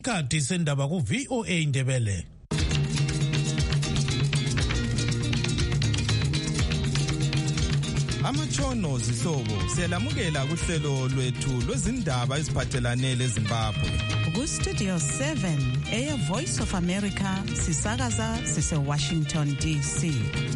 Kati sendaba ku VOA Indebele. Amatshono zihlobo siyalamukela kuhlelo lwethu lwezindaba eziphathelane leZimbabwe. Ku Studio 7 Air Voice of America sisakaza sise Washington DC.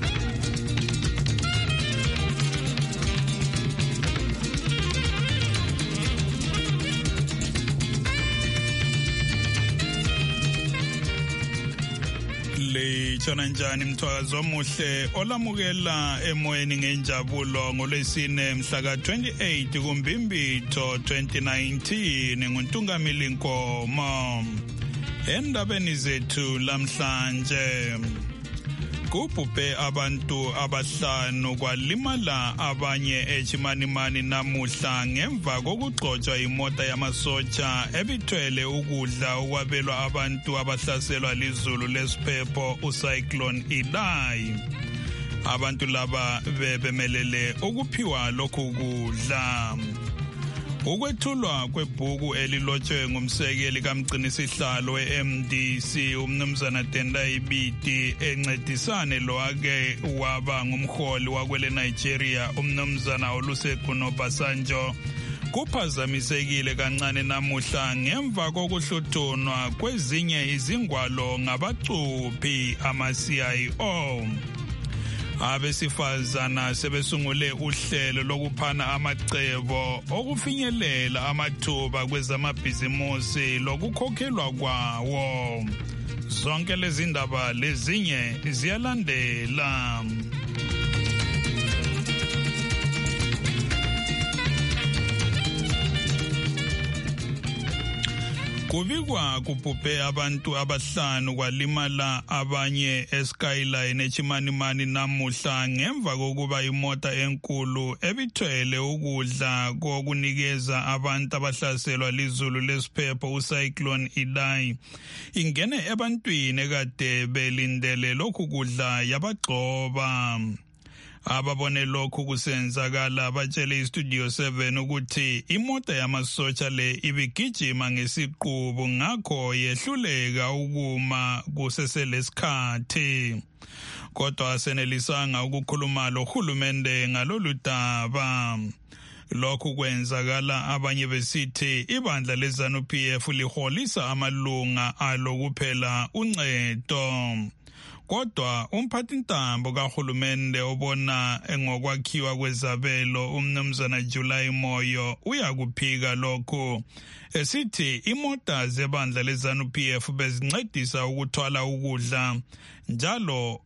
Lechona njani mthwakazi omuhle olamukela emoyeni ngenjabulo ngolwesine mhla ka-28 kuMbimbitho 2019 nguNtungamili Nkomo. Endabeni zethu lamhlanje kubhubhe abantu abahlanu kwalimala abanye eChimanimani namuhla ngemva kokugxotshwa imota yamasotsha ebithwele ukudla okwabelwa abantu abahlaselwa lizulu lesiphepho uCyclone Idai. Abantu laba bebemelele ukuphiwa lokhu kudla. Ukwethulwa kwebhuku elilotshwe ngumsekeli kamgcinisihlalo we-MDC umnumzana Tendai Biti encedisane loake waba ngumholi wakwele Nigeria umnumzana Olusegun Obasanjo kuphazamisekile kancane namuhla ngemva kokuhluthunwa kwezinye izingwalo ngabacuphi ama-CIO. Abesifazana sebesungule uhlelo lokuphana amacebo okufinyelela amathuba kwezamabhizimusi lokukhokhelwa kwawo. Zonke lezi ndaba lezinye ziyalandela. Kubikwa kubhubhe abantu abahlanu kwalimala abanye eSkyline eChimanimani namuhla ngemva kokuba imota enkulu ebithwele ukudla kokunikeza abantu abahlaselwa lizulu lesiphepho uCyclone Idai ingene ebantwini ekade belindele lokhu kudla yabagxoba. Ababone lokhu kusenzakala batshele iStudio 7 ukuthi imota yamasotsha le ibigijima ngesiqubu ngakho yehluleka ukuma kuseselesikhathi. Kodwa asenelisanga ukukhuluma lohulumende ngalolu daba. Lokhu kwenzakala abanye besithi ibandla leZANU-PF liholisa amalunga alo kuphela uncedo. Kodwa umphathintambo kahulumende obona ngokwakhiwa kwezabelo umnumzana July Moyo uyakuphika lokho esithi imota zebandla leZANU-PF bezincedisa ukuthwala ukudla njalo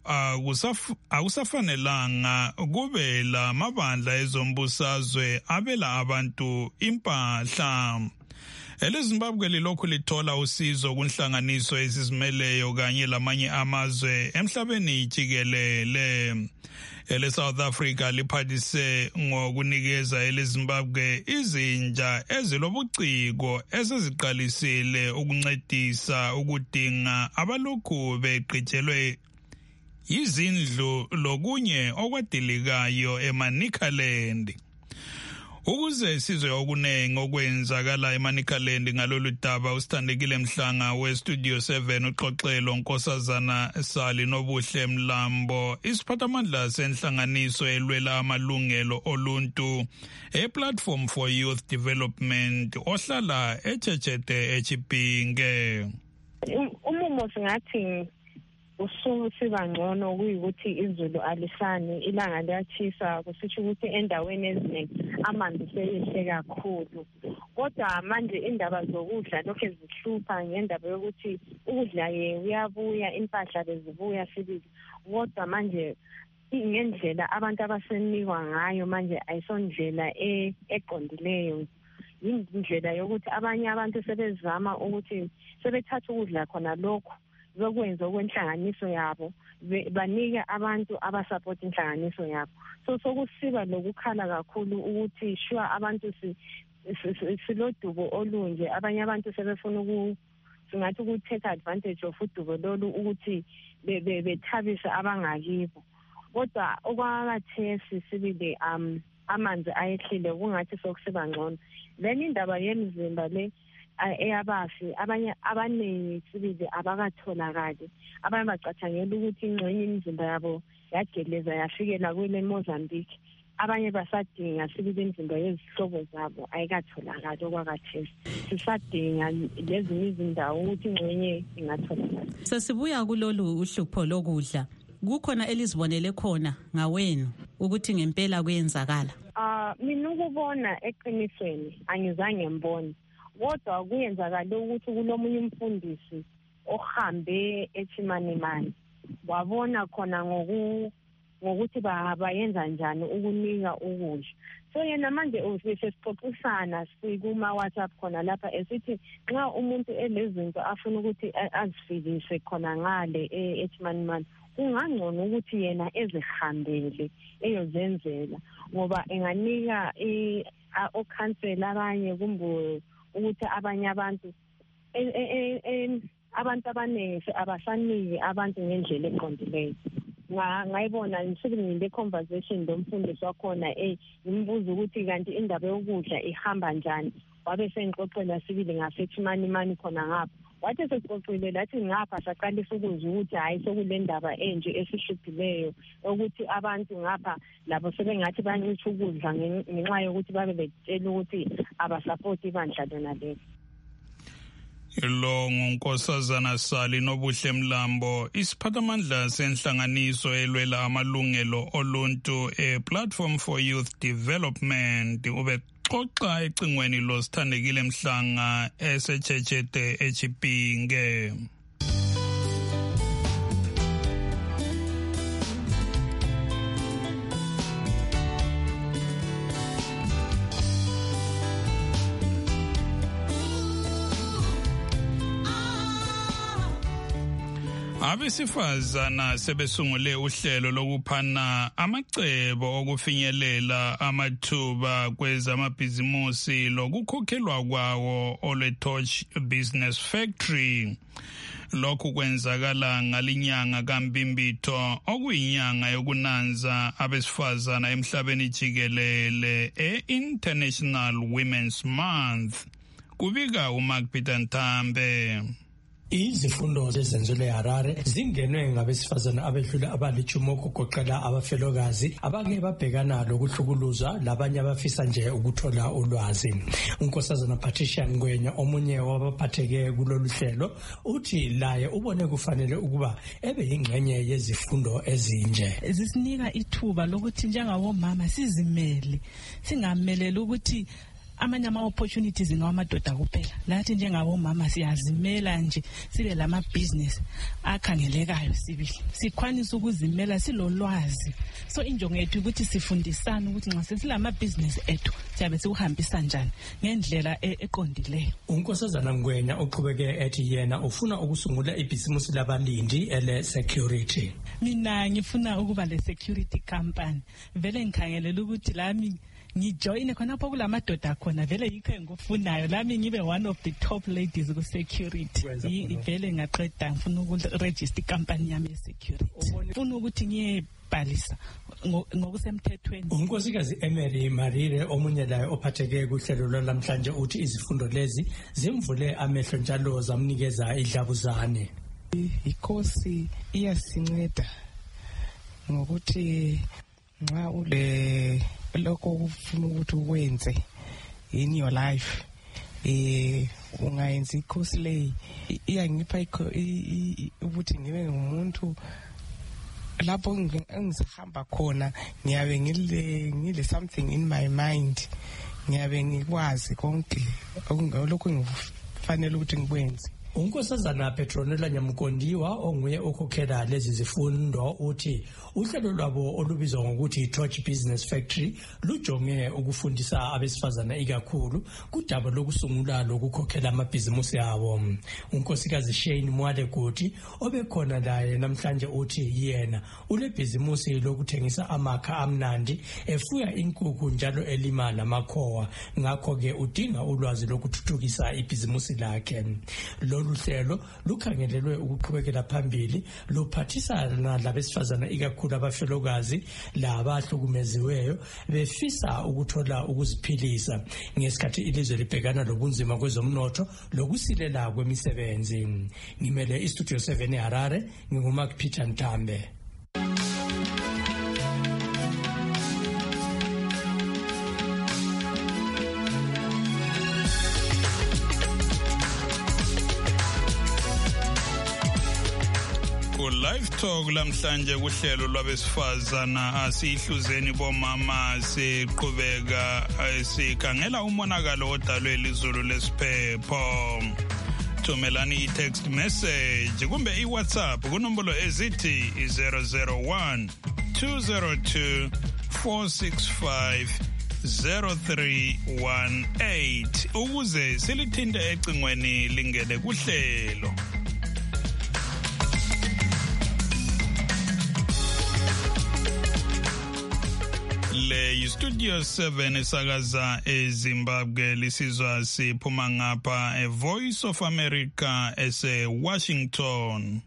akusafanelanga kube la mabandla ezombusazwe abela abantu impahla. EleZimbabwe lilokhu lithola usizo kunhlanganiso ezizimeleyo kanye lamanye amazwe emhlabeni jikelele. EleSouth Africa liphathise ngokunikeza eleZimbabwe izinja ezilobuciko eseziqalisile ukuncedisa ukudinga abalokhu begqitshelwe izindlu lokunye okwadilikayo eManicaland. Ukuze sizwe okunengi okwenzakala eManicaland ngalolu daba usithandekile Mhlanga weStudio 7 uxoxelo Nkosazana Sali Nobuhle Mlambo isiphathamandla senhlanganiso elwela amalungelo oluntu ePlatform for Youth Development ohlala eChechete eChipinge. Umumo singathi usuku sibangcono kuyikuthi izulu alisani ilanga liyachisa kusitsho ukuthi endaweni eziningi amanzi seyehle kakhulu. Kodwa manje indaba zokudla lokho ezihlupha ngendaba yokuthi ukudla uyabuya impahla bezibuya sibili. Kodwa manje ngendlela abantu abasenikwa ngayo manje ayisondlela eqondileyo. Indlela yokuthi abanye abantu sebezama ukuthi sebethatha ukudla khona lokho zokwenza okwenhlanganiso yabo banika abantu abasupport inhlanganiso yabo. So sokusiba lokukhala kakhulu ukuthi sure abantu silodubo olunje abanye abantu sebefuna singathi ukuthatha advantage of udubo lolu ukuthi bethabisa abangakibo. Kodwa okwakathesi sibile amanzi ayehlile kungathi sokusiba ngcono. Then indaba yemizimba le eyabafi abanye abaningi sibili abakatholakali abanye bacathangela ukuthi ingxenye imizimba yabo yageleza yafikela kwele Mozambique abanye basadinga sibili imizimba yezihlobo zabo ayikatholakali okwakhathesi sisadinga lezi izindawo ukuthi ingxenye ingatholakala. Sesibuya kulolu uhlupho lokudla kukhona elizibonele khona ngawenu ukuthi ngempela kuyenzakala? Mina ukubona eqinisweni angizange ngibone kodwa kuyenzakala ukuthi kulomunye umfundisi ohambe eChimanimani wabona khona ngokuthi bayenza njani ukunika ukudla. So yena manje sesixoxisana sikuma WhatsApp khona lapha esithi nxa umuntu elezinto afuna ukuthi azifikise khona ngale eChimanimani kungangcono ukuthi yena ezihambele eyozenzela ngoba enganika okhansela abanye kumbe ukuthi abanye abantu abantu abaningi abasaniki abantu ngendlela eqondileyo. Ngayibona ngisukile conversation lomfundisi wakhona ngimbuza ukuthi kanti indaba yokudla ihamba njani wabe sengixoxela sibili ngaseChimanimani khona ngapha wathi sexoxile lathi ngapha saqalisa ukuzwa ukuthi hayi sokule ndaba enje esihluphileyo ukuthi abantu ngapha labo sebengathi bancitha ukudla ngenxa yokuthi babe betshela ukuthi abasupport ibandla lona lelo. Lo nguNkosazana Sali Nobuhle Mlambo isiphathamandla senhlanganiso elwela amalungelo oluntu Platform for Youth Development ubexoxa ecingweni loSithandekile Mhlanga eseChechete eChipinge. Abesifazana sebesungule uhlelo lokuphana amacebo okufinyelela amathuba kwezamabhizimusi lokukhokhelwa kwawo olweTorch Business Factory. Lokhu kwenzakala ngalinyanga kaMbimbitho okuyinyanga yokunanza abesifazana emhlabeni jikelele e-International Women's Month. Kubika uMark Peter Ntambe. Izifundo zezenzelwe eHarare zingenwe ngabesifazana abedlula abalijumo okugoqela abafelokazi abake babhekana lokuhlukuluzwa labanye abafisa nje ukuthola ulwazi. Unkosazana Patricia Ngwenya omunye wabaphatheke kulolu hlelo uthi laye ubone kufanele ukuba ebe yingxenye yezifundo ezinje. Zisinika ithuba lokuthi njengabomama sizimele singameleli ukuthi amanye ama-opportunities ngawamadoda kuphela. Lathi njengabomama siyazimela nje sibe lama-business akhangelekayo sibili. Sikwanisa ukuzimela silolwazi. So injongo yethu ukuthi sifundisane ukuthi nxa sesilama-business ethu siyabe sikuhambisa njani ngendlela eqondileyo. Unkosazana Ngwenya uqhubeke ethi yena ufuna ukusungula ibhizimusi labalindi ele-security. Mina ngifuna ukuba le-security company. Vele ngikhangelela ukuthi lami ngijoyine khonapho kulamadoda khona vele yikho engikufunayo lami ngibe one of the top ladies ku security. Vele ngaqeda ngifuna ukuregister company yami security. Ngifuna ukuthi ngiyebhalisa ngokusemthethweni. Unkosikazi Emery Marire omunye layo ophatheke kuhlelo lwalamhlanje uthi izifundo lezi zimvule amehlo njalo zamnikeza idlabuzane. Inkosi iyasinceda ngokuthi nxa ule lokho ufuna ukuthi ukwenze in your life ungayenza ikhosi le iyangipha ukuthi ngibe ngumuntu lapho ngizahamba khona ngiyabe ngile something in my mind ngiyabe ngikwazi konke lokho ngifanele ukuthi ngikwenze. Unkosazana Petronella Nyamukondiwa onguye okhokhela lezi zifundo uthi uhlelo lwabo olubizwa ngokuthi Torch Business Factory lujonge ukufundisa abesifazana ikakhulu kudaba lokusungula lokukhokhela amabhizimusi abo. Unkosikazi Shane Mwale Guti obekhona laye namhlanje uthi yena ulebhizimusi lokuthengisa amakha amnandi efuya inkukhu njalo elima namakhowa ngakho ke udinga ulwazi lokuthuthukisa ibhizimusi lakhe. lolu hlelo lukhangelelwe ukuqhubekela phambili luphathisana labesifazana ikakhulu abafelokazi labahlukumeziweyo befisa ukuthola ukuziphilisa ngesikhathi ilizwe libhekana lobunzima kwezomnotho lokusilela kwemisebenzi. Ngimele istudio 7 eHarare, nginguMark Peter Ntambe. Live Talk lamhlanje kuhlelo lwabesifazana asihluzeni bomama siqhubeka sikhangela umonakalo odalwe lizulu lesiphepho. Thumelani i-text message kumbe i-WhatsApp kunombolo ezithi 001 202 465 0318 ukuze silithinte ecingweni lingene kuhlelo. Le Studio 7 esakaza eZimbabwe lisizwa siphuma ngapha Voice of America ese-Washington.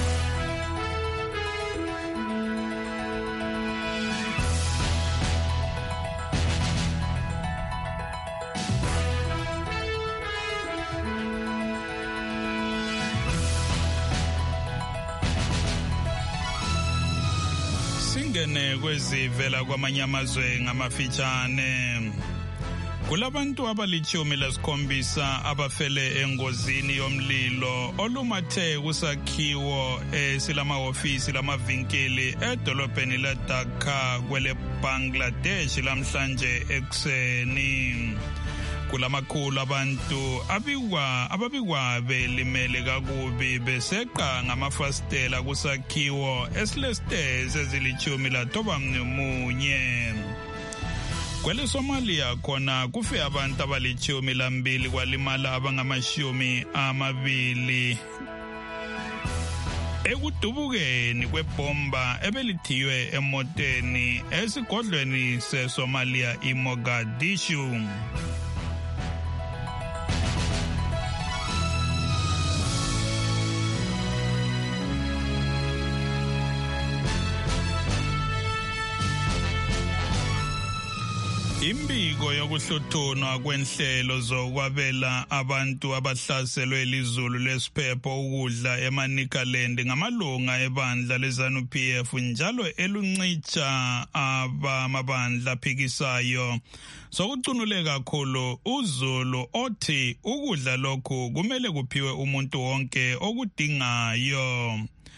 Singene kwezivela kwamanye amazwe ngamafitshane. Kulabantu abalichumi lasikhombisa abafele engozini yomlilo olumathe kusakhiwo esilamahofisi lamavinkili edolobheni leDhaka kwele Bangladesh lamhlanje ekuseni. Kulamakhulu abantu ababikwa belimele kakubi beseqa ngamafastela kusakhiwo esilestairs ezili-11. Kwele Somalia khona kufe abantu abali-12 kwalimala abangama-20 ekudubukeni kwebomba ebelithiywe emoteni esigodlweni seSomalia iMogadishu. Imbiko yokuhluthunwa kwenhlelo zokwabela abantu abahlaselwe lizulu lesiphepho ukudla eManicaland ngamalunga ebandla leZANU-PF njalo eluncitsha abamabandla aphikisayo sokucunule kakhulu uZulu othi ukudla lokhu kumele kuphiwe umuntu wonke okudingayo.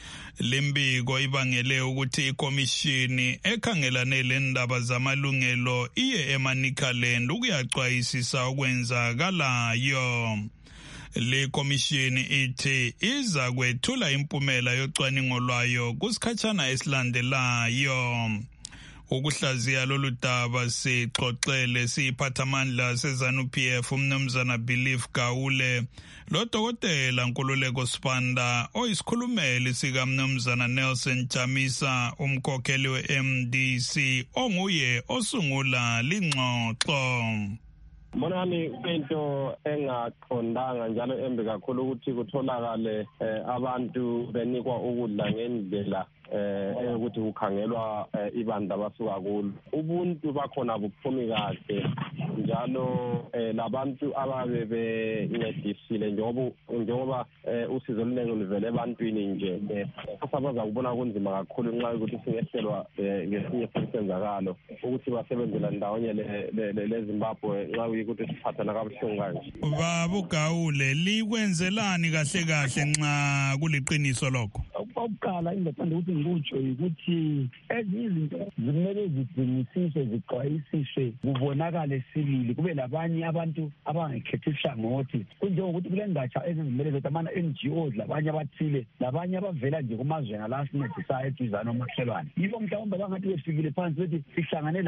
Limbiko ibangele ukuthi ikomishini ekhangelane lendaba zamalungelo iye eManicaland ukuyaxwayisisa okwenzakalayo. Le komishini ithi iza kwethula impumela yocwaningo lwayo kusikhatshana esilandelayo. Ukuhlaziya lolu daba sixoxele siphathamandla seZANU-PF umnumzana Belief Gawule lodokotela Nkululeko Sibanda oyisikhulumeli sika mnumzana Nelson Chamisa umkhokheli we-MDC onguye osungula lingxoxo. Mbonani into engaqondanga njalo embi kakhulu ukuthi kutholakale abantu benikwa ukudla ngendlela ukuthi kukhangelwa ibandla abasuka kulo. Ubuntu bakhona buphumi kahle njalo labantu ababe bencedisile njengoba usizo oluningi luvele ebantwini nje asabaza kubona kunzima kakhulu nxa ukuthi singehlelwa ngesinye sensenzakalo ukuthi basebenzela ndawonye leZimbabwe nxa ukuthi siphathana kabuhlungu kanje. Baba Gawule likwenzelani kahle kahle nxa kuliqiniso lokho? Okokuqala ingathanda ukuthi ngikutsho ukuthi ezinye izinto zimele zidingisiswe zixwayisiswe kubonakale sibili kube labanye abantu abangekhethi ihlangothi kunjengokuthi kule ngatsha ezizimele zethu ama-NGOs labanye abathile labanye abavela nje kumazwe ngalasinedisayo eduzane omakhelwane yibo mhlawumbe bangathi befikile phansi bethi sihlangane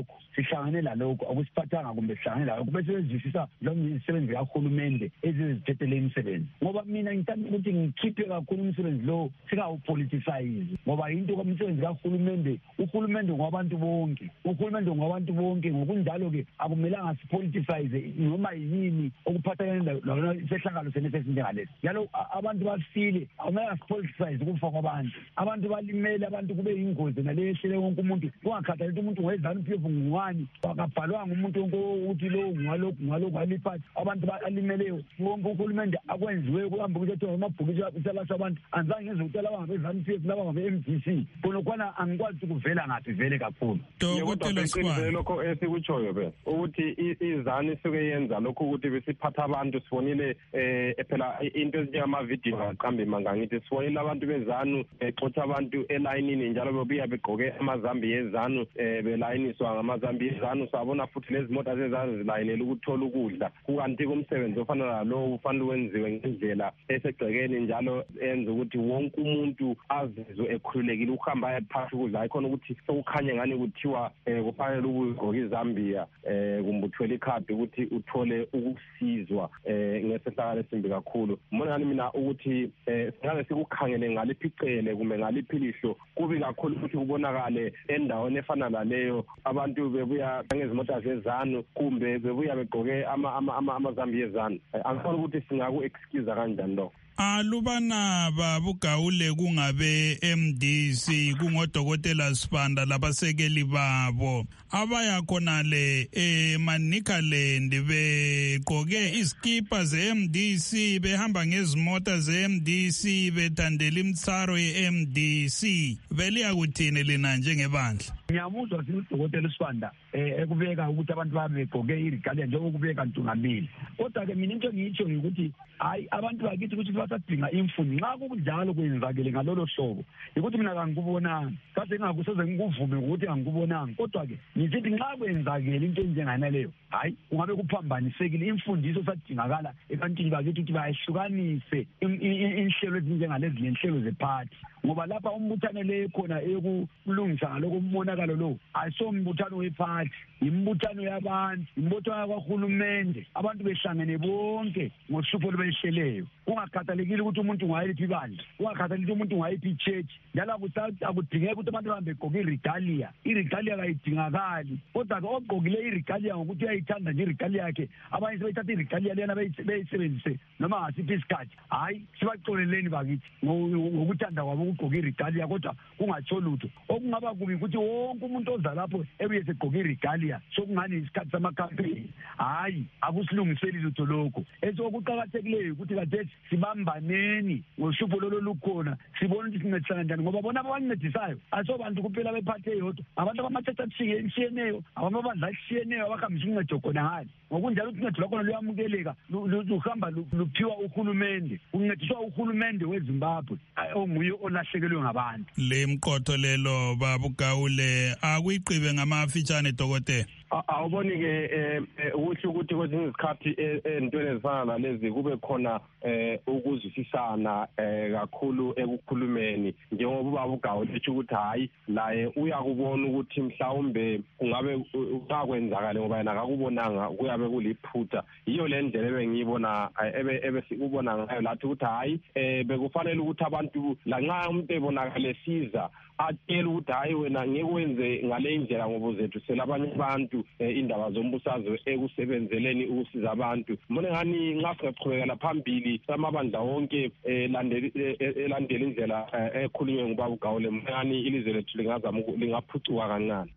lalokhu akusiphathanga kumbe sihlangane lalokhu bese bezwisisa lo msebenzi kahulumende eziziphethe le imisebenzi ngoba mina ngithanda ukuthi ngikhiphe kakhulu umsebenzi lo ungawupoliticize ngoba into komsebenzi kahulumende uhulumende ngwabantu bonke ngokunjalo-ke akumelanga sipoliticize noma yini okuphathelene sehlakalo senesesinjengalesi njalo abantu bafile akumelanga sipoliticize ukufa kwabantu abantu balimele abantu kube yingozi naleyo ehlele wonke umuntu kungakhathaleki umuntu ngoweZANU-PF ngubani akabhalwanga umuntu wonke ukuthi lo ngalokhu aliphathi abantu alimeleyo wonke uhulumende akwenziweyo kuhamba ukuthi amabhukisi usalasa abantu anzange ngize laba ngabe-ZANU-PF laba ngabe-MDC khonokwana angikwazi ukuvela ngaphi vele kakhulu lokho esikutshoyo be ukuthi iZANU isuke yenza lokho ukuthi besiphatha abantu sibonile phela into ezinjengamavidiyo aqambe mangangithi sibonile abantu beZANU exotha abantu elayinini njalo bebuya begqoke amazambi yeZANU belayiniswa ngamazambi yeZANU sabona futhi lezi mota zeZANU zilayinele ukuthola ukudla kukanti kumsebenzi ofana nalowo ufanele wenziwe ngendlela esegcekeni njalo enza ukuthi wonke umuntu azizwe ekhululekile ukuhamba phakathi ukudla ayikhona ukuthi sokukhanye ngani kuthiwa kufanele ukugqoka izambiya kumbe uthwele ikhadi ukuthi uthole ukusizwa ngesehlakalo esimbi kakhulu mbona ngani mina ukuthi singabe sikukhangele ngaliphi icele kumbe ngaliphi ilihlo kubi kakhulu ukuthi kubonakale endaweni efana naleyo abantu bebuya ngezimota zeZANU kumbe bebuya begqoke amazambi yeZANU angifuni ukuthi singaku-excuse kanjani lokho alubana babugawule kungabe MDC kungodokotela Sibanda labasekeli babo abaya khonale eManicaland begqoke iskipa ze-MDC behamba ngezimota ze-MDC bethandela imitsaro ye-MDC beliya kuthini lina njengebandla ngiyamuzwa udokotela Sibanda ekubeka ukuthi abantu babe begqoke iregalia njengokubeka ntungambili kodwa ke mina into ngiyitsho ukuthi hayi abantu bakithi ukuthi basadinga imfundo nxa kunjalo kwenzakele ngalolo hlobo ukuthi mina kangikubonanga kade ngakusoze ngikuvume ukuthi angikubonanga kodwa ke ngithi nxa kwenzakele into enjenganaleyo hayi kungabe kuphambanisekile imfundiso sadingakala ebantwini bakithi ukuthi bayehlukanise inhlelo ezinjengalezi lenhlelo zephathi ngoba lapha umbuthano le khona ekulungisa ngaloko umonakalo lo ayisombuthano wephathi imbuthano yabantu imbuthano yakahulumende abantu behlangene bonke ngohlupho lubehleleyo kungakhathalekile ukuthi umuntu ngwayiphi ibandla kungakhathalekile umuntu ngwayiphi ichurch njalo akudingeki ukuthi abantu bahambe begqoke iregalia kayidingakali kodwa ke ogqokile iregalia ngokuthi uyayithanda nje iregalia yakhe abanye sebeyithatha iregalia lena beyisebenzise noma ngasiphi isikhathi hayi sibaxoleleni bakithi ngokuthanda kwabo ukugqoka iregalia kodwa kungatsho lutho okungaba kubi ukuthi wonke umuntu oza lapho ebuye segqoke iregalia sokungani isikhathi samakhampeyini hayi akusilungiseli lutho lokho okuqakathekileyo ukuthi kade sibambaneni ngohlupho lolo lukhona sibone ukuthi sincedisana njani ngoba bona abancedisayo asobantu kuphela bephathe eyodwa abantu abamatshetha atshiyeneyo abamabandla atshiyeneyo abahambisa uncedo khona ngani ngokunjalo uncedo lwakhona luyamukeleka luhamba luphiwa uhulumende uncediswa uhulumende weZimbabwe onguye olahlekelwe ngabantu le mqotho lelo babugawule akuyiqibe ngamafitshane dokotela awuboni-ke ukuthi kwezinye izikhathi entweni ezifana nalezi kube khona ukuzwisisana kakhulu ekukhulumeni njengoba ubaba uGawule etsho ukuthi hayi laye uyakubona ukuthi mhlawumbe kungabe uyakwenzakala ngoba yena akakubonanga kuyabe kuliphutha yiyo le ndlela ebengiyibona ebesikubona ngayo lathi ukuthi hayi bekufanele ukuthi abantu lanxa umuntu ebonakale siza atshela ukuthi hayi wena ngeke wenze ngale indlela ngoba uzethu selabanye abantu indaba zombusazwe ekusebenzeleni ukusiza abantu mbona ngani nxa singaqhubekela phambili samabandla wonke elandela indlela ekhulunywe ngubaba uGawule mbona ngani ilizwe lethu lingaphucuka kancane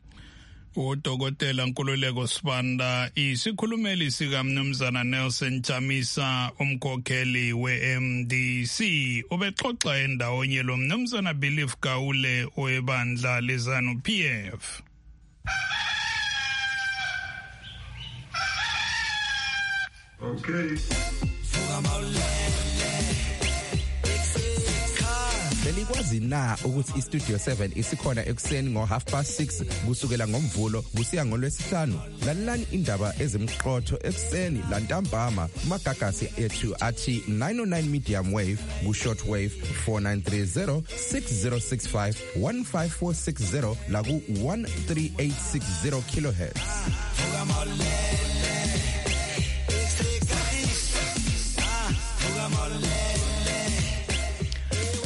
udokotela Nkululeko Sibanda isikhulumeli sikaMnumzana Nelson Chamisa umkhokheli we-MDC ubexoxa endawonye lo Mnumzana Belief Gawule owebandla leZANU-PF. Okay. Belikwazi na ukuthi iStudio 7 isikhona ekuseni ngo6:30 kusukela ngomvulo kusiya ngolwesihlanu lalelani indaba ezimqotho ekuseni lantambama kumagagasi ethu athi 909 medium wave ku-short wave 4930 6065 15460 la ku-13860 kilohertz.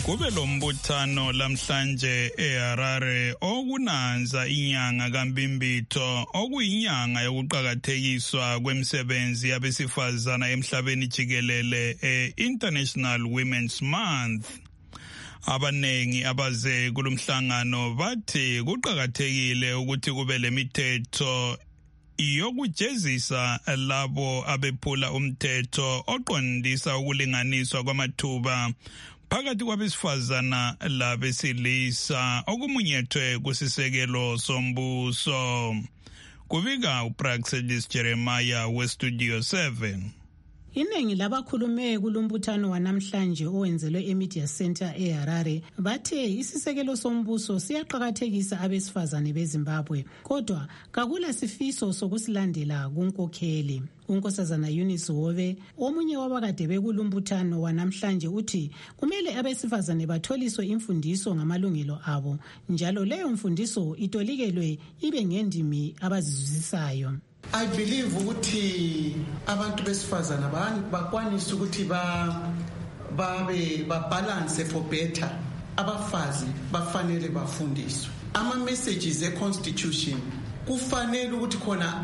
Kube lombuthano lamhlanje eHarare okunanza inyanga kaMbimbitho okuyinyanga yokuqhakathekiswa kwemisebenzi yabesifazana emhlabeni jikelele International Women's Month. Abanengi abaze kulomhlangano bathi kuqhakathekile ukuthi kube lemithetho yokujezisa labo abephula umthetho oqondisa ukulinganiswa kwamathuba phakathi kwabesifazana labesilisa okumunyethwe kusisekelo sombuso. Kubika uPraxedis Jeremiah weStudio 7. Iningi labakhulume kulombuthano wanamhlanje owenzelwe eMedia Center eHarare bathe isisekelo sombuso siyaqhakathekisa abesifazane beZimbabwe kodwa kakula sifiso sokusilandela kunkokheli. Unkosazana Eunice Hove omunye wabakade bekulombuthano wanamhlanje uthi kumele abesifazane batholiswe imfundiso ngamalungelo abo njalo leyo mfundiso itolikelwe ibe ngendimi abazizwisayo. I believe ukuthi abantu besifazana bakwanisa ukuthi balance for better. Abafazi bafanele bafundiswe. Ama messages e-constitution kufanele ukuthi khona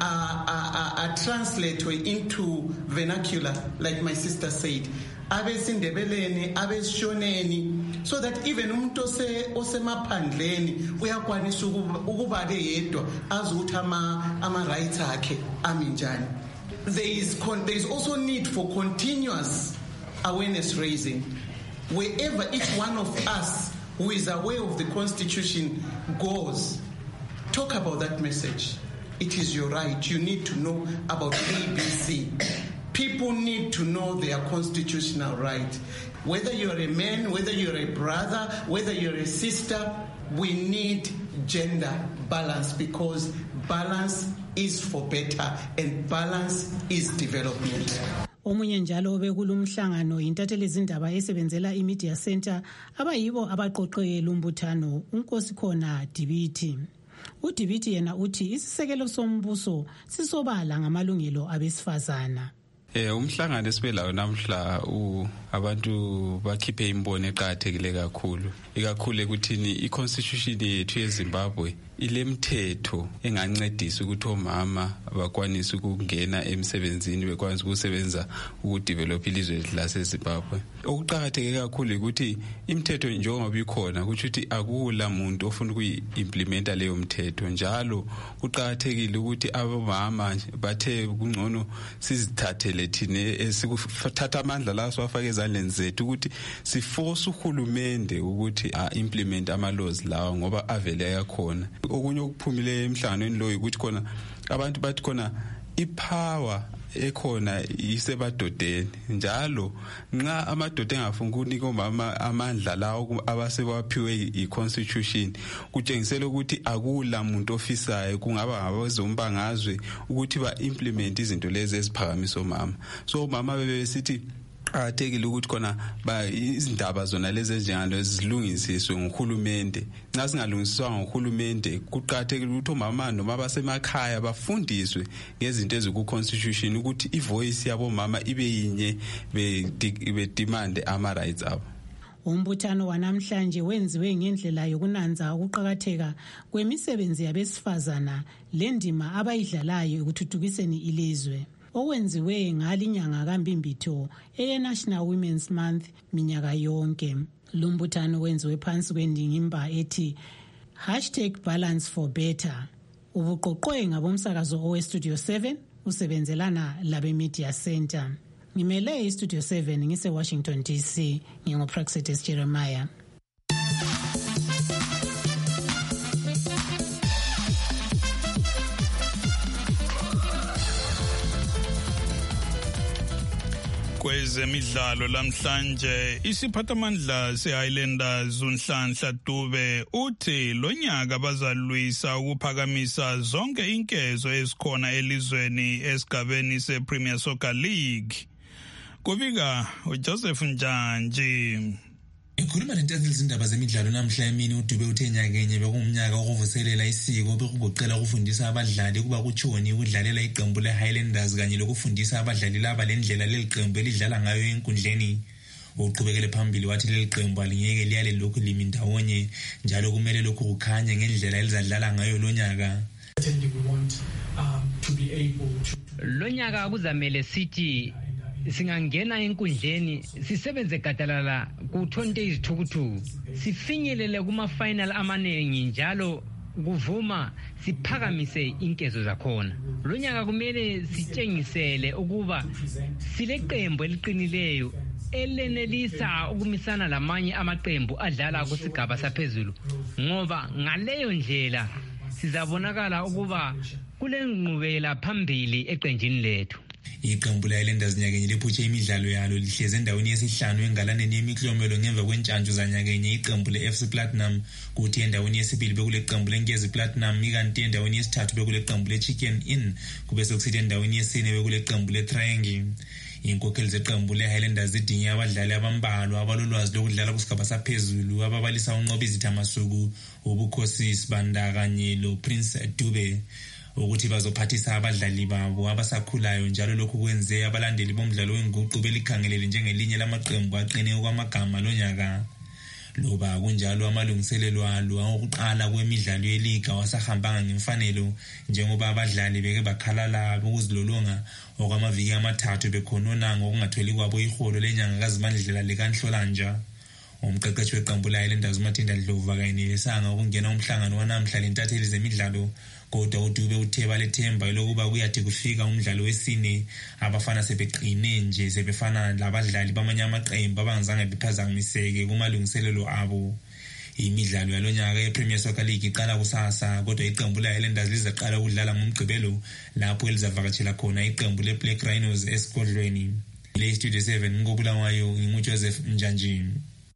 a translate into vernacular like my sister said. Abesindebeleni, abesishoneni, so that even umuntu osemaphandleni uyakwanisa ukuba yedwa azi ukuthi ama rights akhe aminjani. There is also need for continuous awareness raising wherever each one of us who is aware of the constitution goes. Talk about that message. It is your right. You need to know about ABC. People need to know their constitutional right. Whether you're a man, whether you're a brother, whether you're a sister, we need gender balance because balance is for better and balance is development. Omunye njalo bekulumhlangano intatheli izindaba esebenzela iMedia Center abayibo abaqoqekela umbuthano uNkosikhona Dibiti. uDibiti yena uthi isisekelo sombuso sisobala ngamalungelo abesifazana. Umhlangano esibelayo namhla abantu bakhiphe imbono eqhakathekile kakhulu ekuthini iconstitution yethu yeZimbabwe ilemthetho engancedisa ukuthi omama bakwanise ukungena emsebenzini bekwanise ukusebenza ukudevelop ilizwe laseZimbabwe. Okuqhakatheke kakhulu ukuthi imithetho njengoba ikhona ukuthi akula muntu ofuna ukuyimplementa leyo mthetho njalo kuqhakathekile ukuthi abomama bathe kungcono sizithathele thina esikuthatha amandla la siwafaka ezandleni zethu ukuthi siforce uhulumende ukuthi implement ama laws lawa ngoba avele yakhona. Okunye okuphumile emhlanganweni lo ukuthi khona abantu bathi khona ipower ekhona isebadodeni njalo nxa amadoda engafuni ukunika omama amandla lawo abasebaphiwe iconstitution kutshengisela ukuthi akula muntu ofisayo kungaba ngabezombangazwe ukuthi ba implement izinto lezi eziphakamisa omama. So omama bebesithi athekile ukuthi khona izindaba zona lezi ezinjalo zilungisiswe nguhulumende. Nxa singalungisiswa nguhulumende kuqhakathekile ukuthi omama noma basemakhaya bafundiswe ngezinto eziku-constitution ukuthi ivoice yabo mama ibe yinye bedemand ama rights abo. Umbuthano wanamhlanje wenziwe ngendlela yokunanza ukuqhakatheka kwemisebenzi yabesifazana lendima abayidlalayo ekuthuthukiseni ilizwe. Owenziwe ngalinyanga kaMbimbitho eNational Women's Month minyaka yonke. Lumbuthano wenziwe phansi kwendingimba ethi #BalanceForBetter. Ubuqoqwe ngabomsakazo oweStudio 7 usebenzelana labeMedia Center. Ngimele iStudio 7 ngise-Washington DC nginguPraxedis Jeremiah. Kwezemidlalo lamhlanje isiphathamandla seHighlanders uNhlanhla Dube uthi lonyaka bazalwisa ukuphakamisa zonke inkezo ezikhona elizweni esigabeni sePremier Soccer League. Kubika uJoseph Njanji. Ikhuluma lentatheli izindaba zemidlalo namhla emini uDube uthe nyakenye bekumnyaka okuvuselela isiko bekugoqela ukufundisa abadlali kuba kutshoni ukudlalela iqembu leHighlanders kanye lokufundisa abadlali laba lendlela leliqembu elidlala ngayo enkundleni. uqhubekele phambili wathi leli qembu alingeke liyale lokhu limi ndawonye njalo kumele lokhu kukhanye ngendlela elizadlala ngayo lonyaka. Lonyaka kuzamele sithi singangena enkundleni sisebenze gadalala ku-20 izithukuthuku sifinyelele kuma-final amaningi njalo kuvuma siphakamise inkezo zakhona. Lonyaka kumele sitshengisele ukuba sileqembu eliqinileyo elenelisa ukumisana lamanye amaqembu adlala kusigaba saphezulu ngoba ngaleyo ndlela sizabonakala ukuba kulenqubela phambili eqenjini lethu. Iqembu la-Highlanders nyakenye liphutshe imidlalo yalo lihleze endaweni yesihlanu engalaneni yemiklomelo ngemva kwentshantshu zanyakenye iqembu le-FC Platinum kuthi endaweni yesibili bekule qembu lenkezi Platinum ikanti endaweni yesithathu bekule qembu le-Chicken Inn kube sekusithi endaweni yesine bekule qembu le-Triangle. Inkokheli zeqembu le-Highlanders zidinge abadlali abambalwa abalolwazi lokudlala kusigaba saphezulu ababalisa unqoba izithamasuku ubukhosi Sibanda kanye lo-Prince Dube ukuthi bazophathisa abadlali babo abasakhulayo njalo lokhu kwenze abalandeli bomdlalo wenguqu belikhangelele njengelinye lamaqembu aqine okwamagama lonyaka. Loba kunjalo amalungiselelo alo okuqala kwemidlalo yeliga wasahambanga ngemfanelo njengoba abadlali beke bakhalala ukuzilolonga okwamaviki amathathu bekhonona ngokungathweli kwabo iholo lenyanga kaZibandlela likaNhlolanja. Umqeqeshi weqembu la-Highlanders uMathinda Dlovu akayenelisanga ukungena umhlangano wanamhla lentatheli zemidlalo kodwa uDube uthe balethemba lokuba kuyathi kufika umdlalo wesine abafana sebeqine nje sebefana labadlali bamanye amaqembu abangazange bephazamiseke kumalungiselelo abo. Imidlalo yalonyaka yePremier Soccer League iqala kusasa kodwa iqembu la-Highlanders lizaqala ukudlala ngomgqibelo lapho elizavakatshela khona iqembu le-Black Rhinos esigodlweni. Le Studio 7 ngokubulawayo nginguJoseph Njanjini.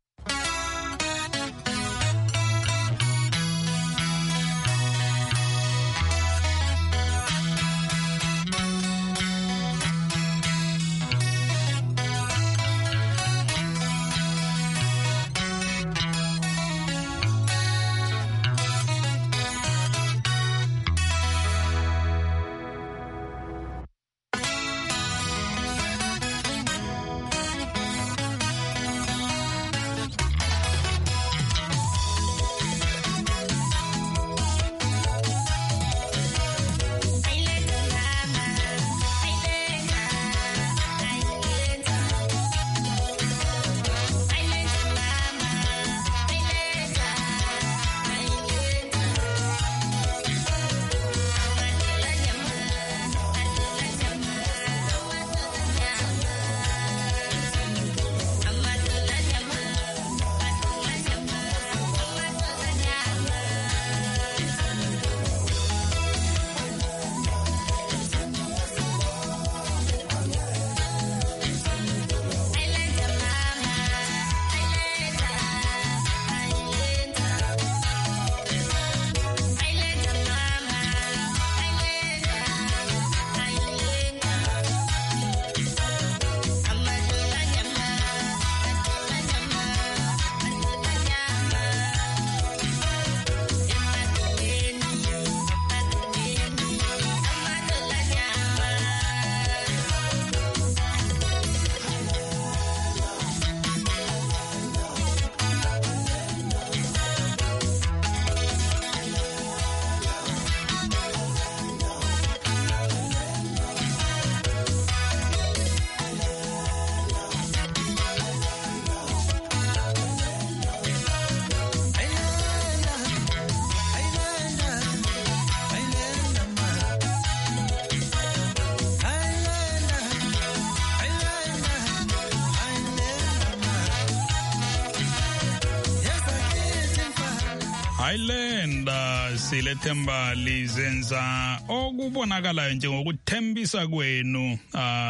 Highlanders silethemba lizenza okubonakalayo njengokuthembisa kwenu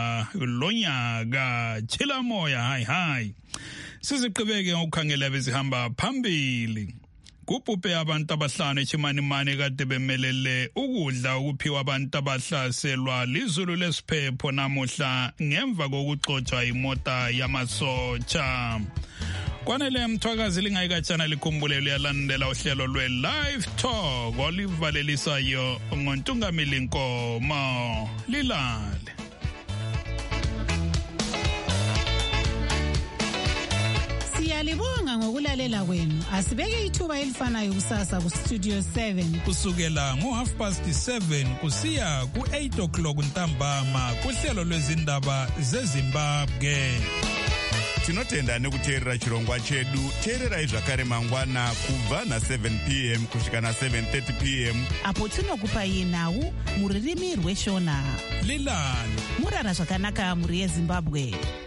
lonyaka chila moya hi siziqhubeke ngokukhangela bezihamba phambili kubhubhe abantu abahlanu eChimanimane kade bemelele ukudla ukuphiwa abantu abahlaselwa lizulu lesiphepho namuhla ngemva kokuxotsha imota yamasotsha. Kwanele mthwakazi lingayikatshana likhumbule liyalandela uhlelo lwe-Live Talk olivalelisayo ngoNtungamili Nkomo lilale. Siyalibonga ngokulalela kwenu. Asibeke ithuba elifanayo kusasa ku Studio 7 kusukela ngo7:30 kusiya ku8:00 ntambama kuhlelo lwezindaba zeZimbabwe. Tinotenda nekuteerera chirongwa chedu. Teererai zvakare mangwana kubva na7 p.m. kusvika na7:30 p.m. apo tinokupai nhau muririmi rweshona. Lilani murara zvakanaka muri yeZimbabwe.